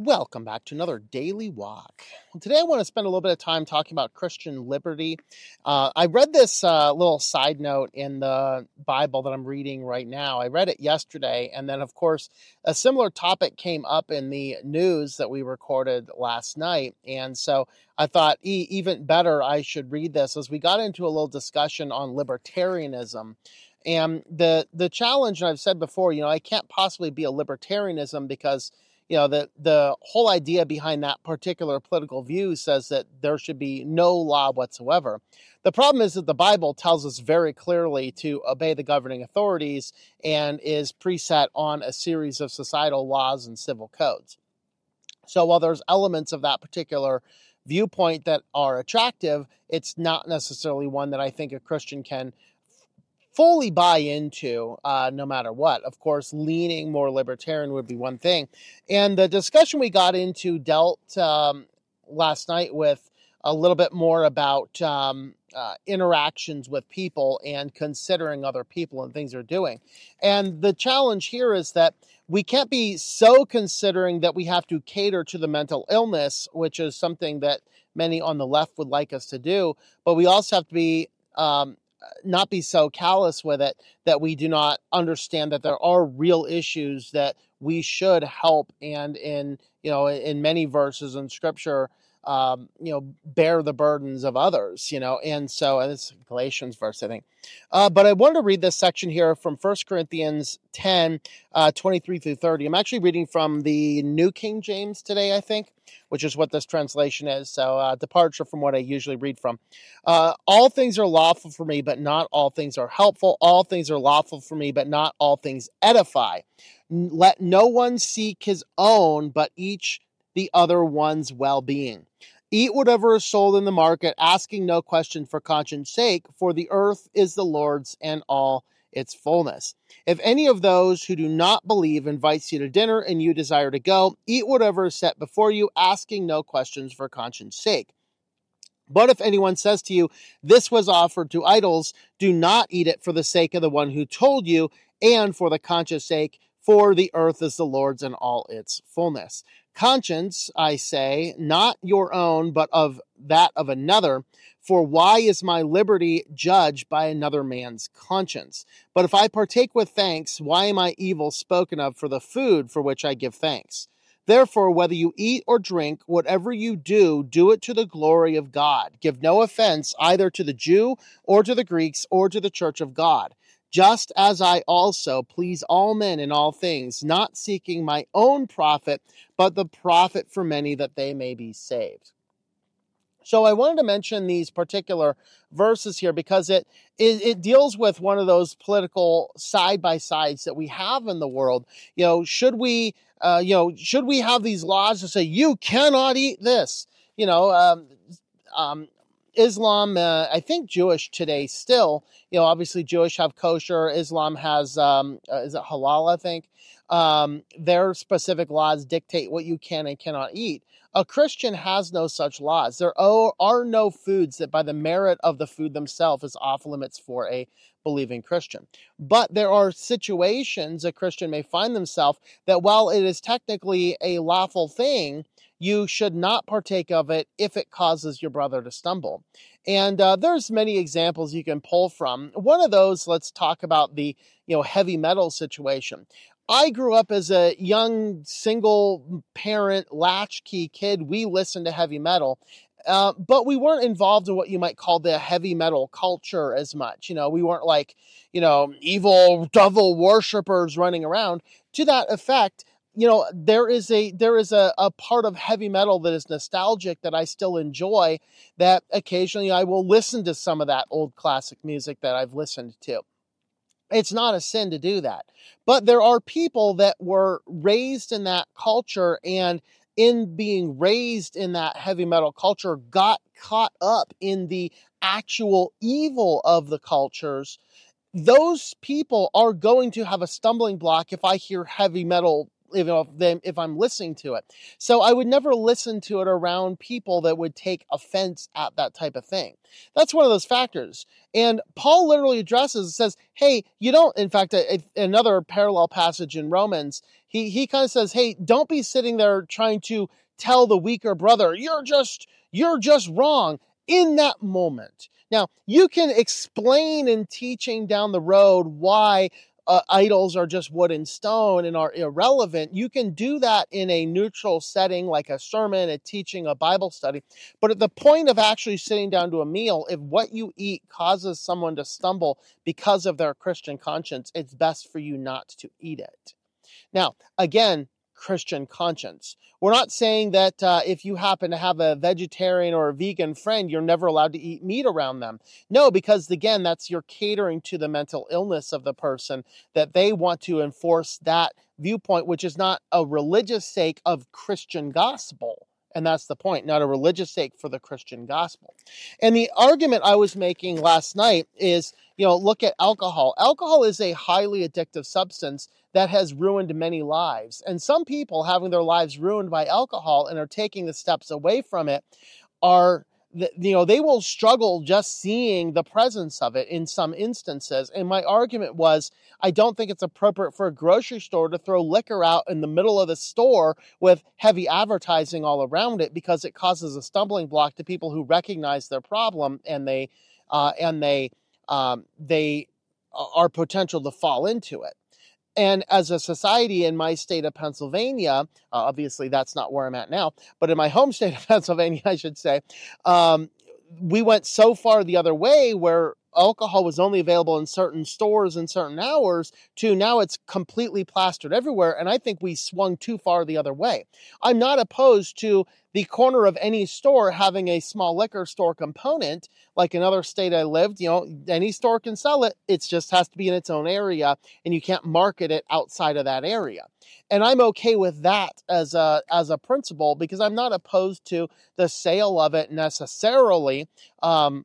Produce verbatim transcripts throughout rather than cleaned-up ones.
Welcome back to another Daily Walk. Well, today I want to spend a little bit of time talking about Christian liberty. Uh, I read this uh, little side note in the Bible that I'm reading right now. I read it yesterday, and then, of course, a similar topic came up in the news that we recorded last night. And so I thought, e- even better, I should read this as we got into a little discussion on libertarianism. And the the challenge, and I've said before, you know, I can't possibly be a libertarianism because you know, the, the whole idea behind that particular political view says that there should be no law whatsoever. The problem is that the Bible tells us very clearly to obey the governing authorities and is preset on a series of societal laws and civil codes. So while there's elements of that particular viewpoint that are attractive, it's not necessarily one that I think a Christian can fully buy into uh, no matter what. Of course, leaning more libertarian would be one thing. And the discussion we got into dealt um, last night with a little bit more about um, uh, interactions with people and considering other people and things they're doing. And the challenge here is that we can't be so considering that we have to cater to the mental illness, which is something that many on the left would like us to do, but we also have to be um, not be so callous with it that we do not understand that there are real issues that we should help, and in you know in many verses in scripture um you know bear the burdens of others, you know and so and it's Galatians verse, I think, uh but I wanted to read this section here from First Corinthians ten uh twenty-three through thirty. I'm actually reading from the New King James today, I think, which is what this translation is, so uh departure from what I usually read from. Uh all things are lawful for me, but not all things are helpful. All things are lawful for me, but not all things edify. Let no one seek his own, but each the other one's well-being. Eat whatever is sold in the market, asking no question for conscience sake, for the earth is the Lord's and all its fullness. If any of those who do not believe invites you to dinner and you desire to go, eat whatever is set before you, asking no questions for conscience sake. But if anyone says to you, this was offered to idols, do not eat it for the sake of the one who told you and for the conscience sake, for the earth is the Lord's and all its fullness. Conscience, I say, not your own, but of that of another. For why is my liberty judged by another man's conscience? But if I partake with thanks, why am I evil spoken of for the food for which I give thanks? Therefore, whether you eat or drink, whatever you do, do it to the glory of God. Give no offense either to the Jew or to the Greeks or to the church of God. Just as I also please all men in all things, not seeking my own profit, but the profit for many, that they may be saved. So I wanted to mention these particular verses here because it, it it deals with one of those political side-by-sides that we have in the world. You know, should we, uh, you know, should we have these laws that say you cannot eat this? You know, um, um, Islam, uh, I think Jewish today still, you know, obviously Jewish have kosher. Islam has, um, uh, is it halal, I think? Um, their specific laws dictate what you can and cannot eat. A Christian has no such laws. There are, are no foods that by the merit of the food themselves is off limits for a believing Christian. But there are situations a Christian may find themselves that while it is technically a lawful thing, you should not partake of it if it causes your brother to stumble. And uh, there's many examples you can pull from. One of those, let's talk about the you know heavy metal situation. I grew up as a young single parent latchkey kid. We listened to heavy metal, uh, but we weren't involved in what you might call the heavy metal culture as much. You know, we weren't like, you know, evil devil worshipers running around. To that effect, you know, there is a there is a, a part of heavy metal that is nostalgic that I still enjoy, that occasionally I will listen to some of that old classic music that I've listened to. It's not a sin to do that. But there are people that were raised in that culture, and in being raised in that heavy metal culture got caught up in the actual evil of the cultures. Those people are going to have a stumbling block if I hear heavy metal you know, if, they, if I'm listening to it. So I would never listen to it around people that would take offense at that type of thing. That's one of those factors. And Paul literally addresses and says, hey, you don't, in fact, a, a, another parallel passage in Romans, he, he kind of says, hey, don't be sitting there trying to tell the weaker brother, you're just, you're just wrong in that moment. Now, you can explain in teaching down the road why uh, idols are just wood and stone and are irrelevant. You can do that in a neutral setting like a sermon, a teaching, a Bible study. But at the point of actually sitting down to a meal, if what you eat causes someone to stumble because of their Christian conscience, it's best for you not to eat it. Now, again, Christian conscience. We're not saying that uh, if you happen to have a vegetarian or a vegan friend, you're never allowed to eat meat around them. No, because again, that's you're catering to the mental illness of the person, that they want to enforce that viewpoint, which is not a religious sake of Christian gospel. And that's the point, not a religious sake for the Christian gospel. And the argument I was making last night is, you know, look at alcohol. Alcohol is a highly addictive substance that has ruined many lives. And some people having their lives ruined by alcohol and are taking the steps away from it are, you know, they will struggle just seeing the presence of it in some instances. And my argument was, I don't think it's appropriate for a grocery store to throw liquor out in the middle of the store with heavy advertising all around it, because it causes a stumbling block to people who recognize their problem and they, uh, and they, um, they are potential to fall into it. And as a society in my state of Pennsylvania, uh, obviously that's not where I'm at now, but in my home state of Pennsylvania, I should say, um, we went so far the other way where alcohol was only available in certain stores in certain hours to now it's completely plastered everywhere. And I think we swung too far the other way. I'm not opposed to the corner of any store having a small liquor store component. Like another state I lived, you know, any store can sell it. It just has to be in its own area and you can't market it outside of that area. And I'm okay with that as a, as a principle, because I'm not opposed to the sale of it necessarily. Um,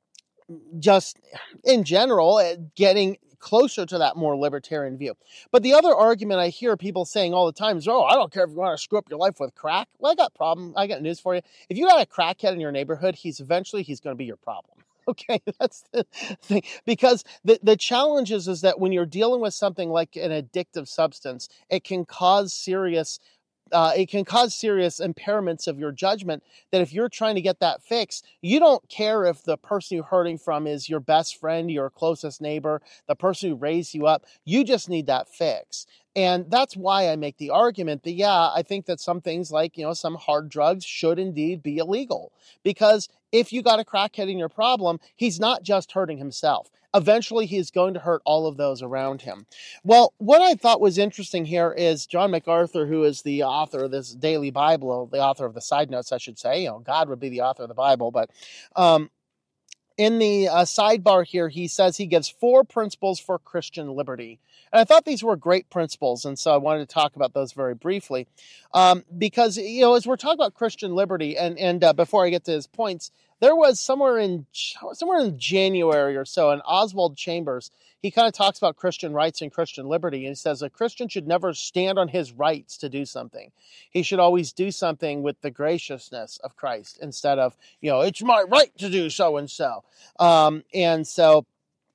just in general, getting closer to that more libertarian view. But the other argument I hear people saying all the time is, oh, I don't care if you want to screw up your life with crack. Well, I got a problem. I got news for you. If you got a crackhead in your neighborhood, he's eventually, he's going to be your problem. Okay, that's the thing. Because the, the challenge is, is that when you're dealing with something like an addictive substance, it can cause serious Uh, it can cause serious impairments of your judgment, that if you're trying to get that fix, you don't care if the person you're hurting from is your best friend, your closest neighbor, the person who raised you up. You just need that fix. And that's why I make the argument that, yeah, I think that some things like, you know, some hard drugs should indeed be illegal. Because if you got a crackhead in your problem, he's not just hurting himself. Eventually, he is going to hurt all of those around him. Well, what I thought was interesting here is John MacArthur, who is the author of this daily Bible, the author of the side notes, I should say. You know, God would be the author of the Bible, but um, in the uh, sidebar here, he says he gives four principles for Christian liberty. And I thought these were great principles, and so I wanted to talk about those very briefly. Um, because, you know, as we're talking about Christian liberty, and, and uh, before I get to his points, there was somewhere in somewhere in January or so, in Oswald Chambers, he kind of talks about Christian rights and Christian liberty. And he says a Christian should never stand on his rights to do something. He should always do something with the graciousness of Christ instead of, you know, it's my right to do so and so. Um, and so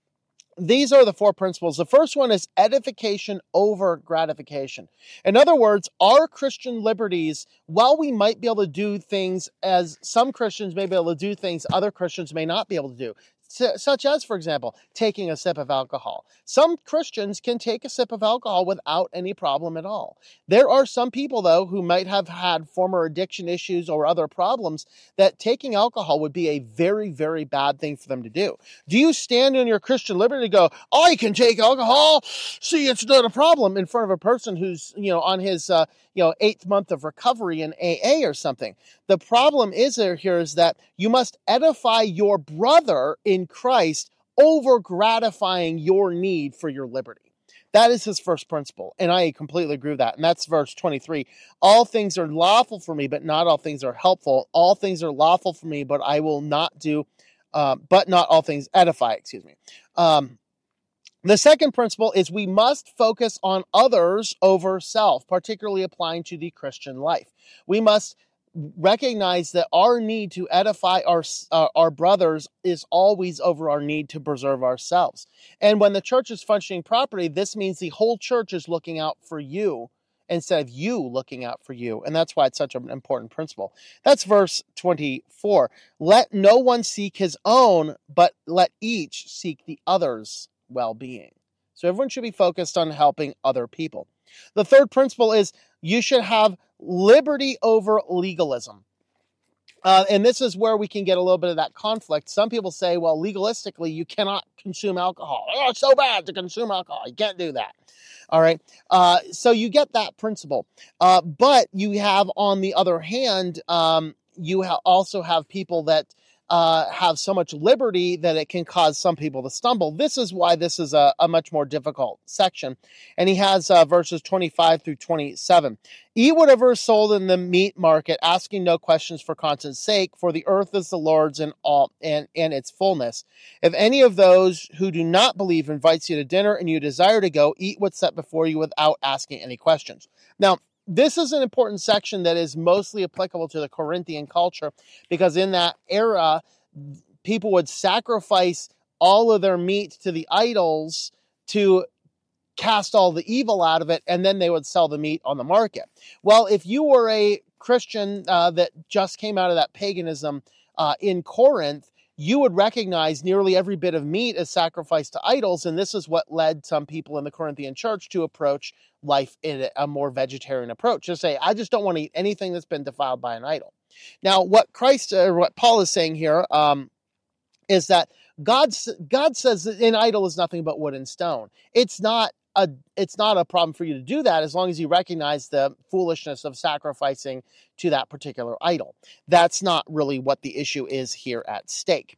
these are the four principles. The first one is edification over gratification. In other words, our Christian liberties, while we might be able to do things as some Christians may be able to do things other Christians may not be able to do, such as, for example, taking a sip of alcohol. Some Christians can take a sip of alcohol without any problem at all. There are some people, though, who might have had former addiction issues or other problems that taking alcohol would be a very, very bad thing for them to do. Do you stand in your Christian liberty and go, I can take alcohol, see, it's not a problem, in front of a person who's, you know, on his, uh, you know, eighth month of recovery in A A or something? The problem is there here is that you must edify your brother in Christ over gratifying your need for your liberty. That is his first principle, and I completely agree with that. And that's verse twenty-three. All things are lawful for me, but not all things are helpful. All things are lawful for me, but I will not do, uh, but not all things edify, excuse me. Um, The second principle is we must focus on others over self, particularly applying to the Christian life. We must recognize that our need to edify our uh, our brothers is always over our need to preserve ourselves. And when the church is functioning properly, this means the whole church is looking out for you instead of you looking out for you. And that's why it's such an important principle. That's verse twenty-four. Let no one seek his own, but let each seek the other's well-being. So everyone should be focused on helping other people. The third principle is you should have liberty over legalism. Uh, and this is where we can get a little bit of that conflict. Some people say, well, legalistically, you cannot consume alcohol. Oh, it's so bad to consume alcohol. You can't do that. All right. Uh, so you get that principle. Uh, but you have, on the other hand, um, you ha- also have people that Uh, have so much liberty that it can cause some people to stumble. This is why this is a, a much more difficult section. And he has uh, verses twenty-five through twenty-seven. Eat whatever is sold in the meat market, asking no questions for conscience sake, for the earth is the Lord's and all and, and its fullness. If any of those who do not believe invites you to dinner and you desire to go, eat what's set before you without asking any questions. Now, this is an important section that is mostly applicable to the Corinthian culture, because in that era, people would sacrifice all of their meat to the idols to cast all the evil out of it, and then they would sell the meat on the market. Well, if you were a Christian uh, that just came out of that paganism uh, in Corinth, you would recognize nearly every bit of meat as sacrificed to idols, and this is what led some people in the Corinthian church to approach life in a more vegetarian approach. To say, I just don't want to eat anything that's been defiled by an idol. Now, what Christ, or what Paul is saying here, um, is that God, God says that an idol is nothing but wood and stone. It's not a, it's not a problem for you to do that as long as you recognize the foolishness of sacrificing to that particular idol. That's not really what the issue is here at stake.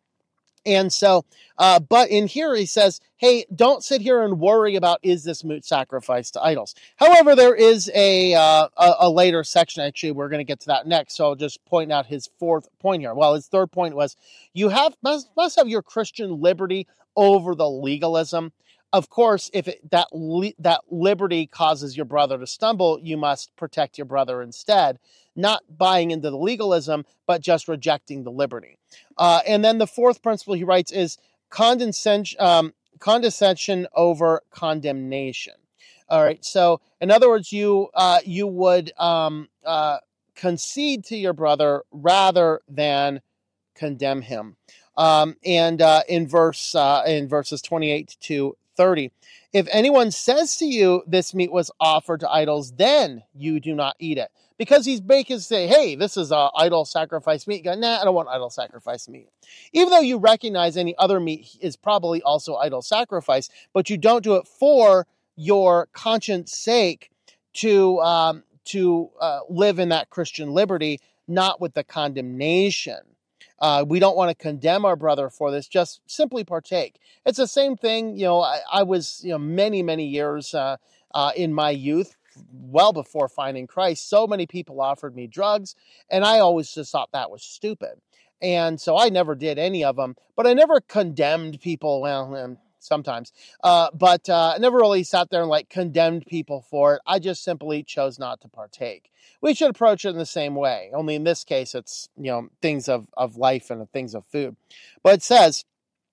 And so, uh, but in here he says, hey, don't sit here and worry about, is this moot sacrifice to idols? However, there is a, uh, a, a later section, actually, we're going to get to that next. So I'll just point out his fourth point here. Well, his third point was, you have must, must have your Christian liberty over the legalism. Of course, if it, that li- that liberty causes your brother to stumble, you must protect your brother instead, not buying into the legalism, but just rejecting the liberty. Uh, and then the fourth principle he writes is condescension, um, condescension over condemnation. All right. So in other words, you uh, you would um, uh, concede to your brother rather than condemn him. Um, and uh, in verse uh, in verses twenty-eight to thirty, if anyone says to you, this meat was offered to idols, then you do not eat it. Because he's making say, hey, this is a idol sacrifice meat. You go, nah, I don't want idol sacrifice meat. Even though you recognize any other meat is probably also idol sacrifice, but you don't do it for your conscience sake to um, to uh, live in that Christian liberty, not with the condemnation. Uh, we don't want to condemn our brother for this, just simply partake. It's the same thing, you know, I, I was, you know, many, many years uh, uh, in my youth, well before finding Christ, so many people offered me drugs, and I always just thought that was stupid. And so I never did any of them, but I never condemned people, well, um, sometimes, uh, but uh, I never really sat there and like condemned people for it. I just simply chose not to partake. We should approach it in the same way, only in this case, it's, you know, things of, of life and things of food. But it says,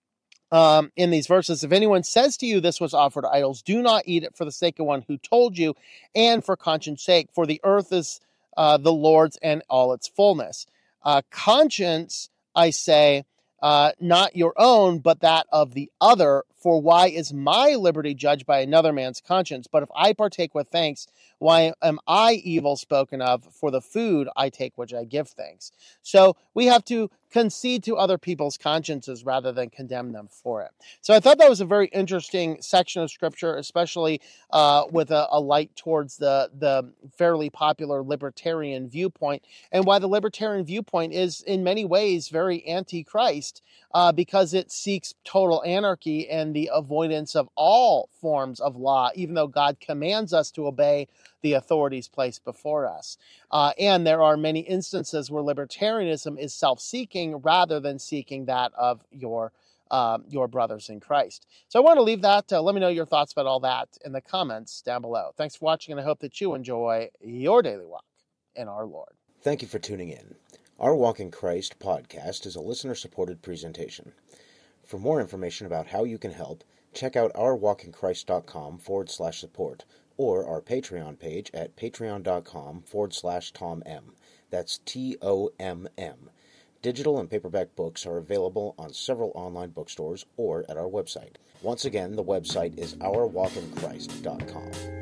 Um, in these verses, if anyone says to you this was offered to idols, do not eat it for the sake of one who told you and for conscience sake, for the earth is uh, the Lord's and all its fullness. Uh, conscience, I say, uh, not your own, but that of the other. For why is my liberty judged by another man's conscience? But if I partake with thanks, why am I evil spoken of? For the food I take which I give thanks. So we have to concede to other people's consciences rather than condemn them for it. So I thought that was a very interesting section of scripture, especially uh, with a, a light towards the, the fairly popular libertarian viewpoint, and why the libertarian viewpoint is in many ways very anti-Christ, uh, because it seeks total anarchy and the avoidance of all forms of law, even though God commands us to obey the authorities placed before us. Uh, and there are many instances where libertarianism is self-seeking rather than seeking that of your uh, your brothers in Christ. So I want to leave that. Uh, let me know your thoughts about all that in the comments down below. Thanks for watching, and I hope that you enjoy your daily walk in our Lord. Thank you for tuning in. Our Walk in Christ podcast is a listener-supported presentation. For more information about how you can help, check out ourwalkinchrist.com forward slash support or our Patreon page at patreon.com forward slash Tom M. That's T O M M. Digital and paperback books are available on several online bookstores or at our website. Once again, the website is our walk in christ dot com.